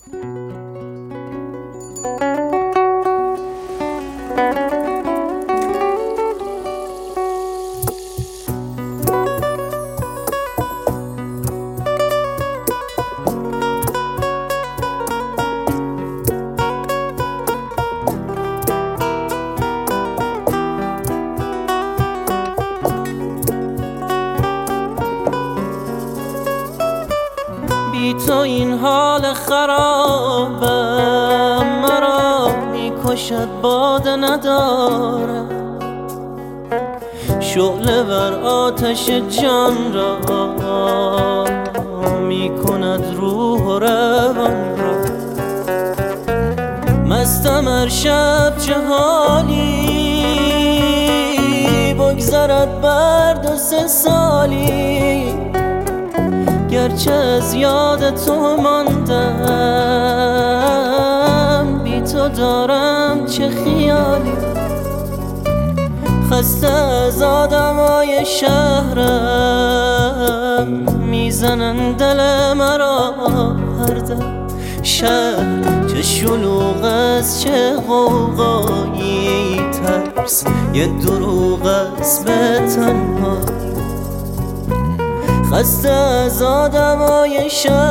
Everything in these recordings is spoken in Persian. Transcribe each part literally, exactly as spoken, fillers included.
بی تو این حال خرابم مرا میکشد، باده نداره شعله بر آتش جان را میکند روح و روان را. مستم هر شب چه حالی بگذرد بر دو سه سالی، گرچه از یاد تو ماندم بی تو دارم چه خیالی. خسته از آدمای شهرم میزنن دل مرا هر دم. شهر چه شلوغ است چه غوغایی، ترس یه دروغ است به تنهایی. خسته از آدمای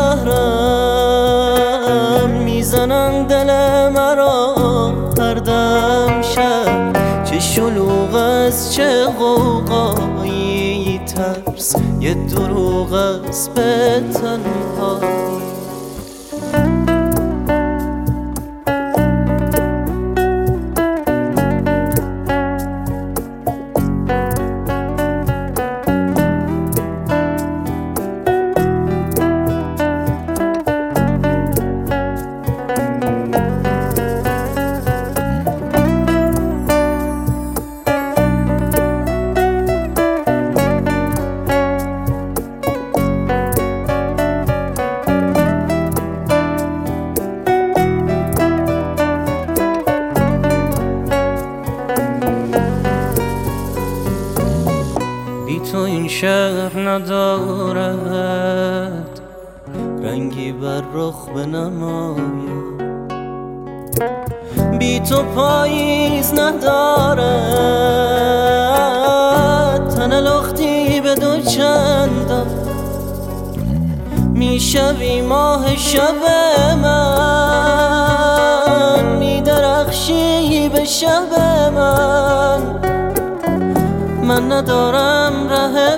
شهرم میزنن دل مرا هر دم. شهر چه شلوغ است چه غوغایی، ترس یه دروغ است به تنهایی. بی تو این شهر ندارد رنگی بر رخ بنماید، بی تو پاییز ندارد تن لختی به دو چندان. میشوی ماه شب من، میدرخشی به شب من. من ندارم ره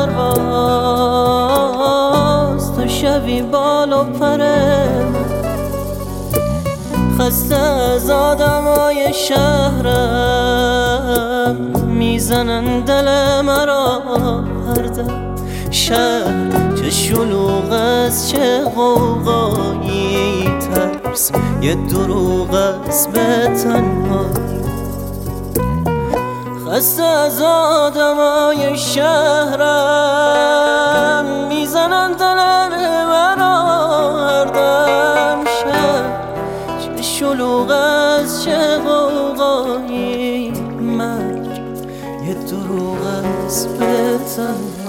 پرواز، تو شوی بال و پر من. خسته از آدمای شهرم میزنن دل مرا هر دم. شهر چه شلوغ است چه غوغایی، ترس یه دروغ است به تنهایی. خسته از آدمای شهرم میزنن دل مرا هر دم. شهر چه شلوغ است چه غوغایی، مرگ یه دروغ است به تنهایی.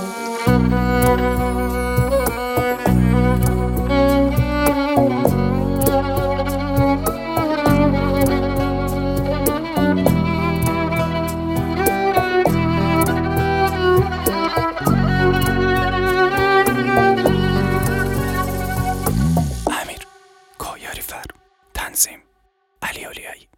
تنظیم علی اولیایی.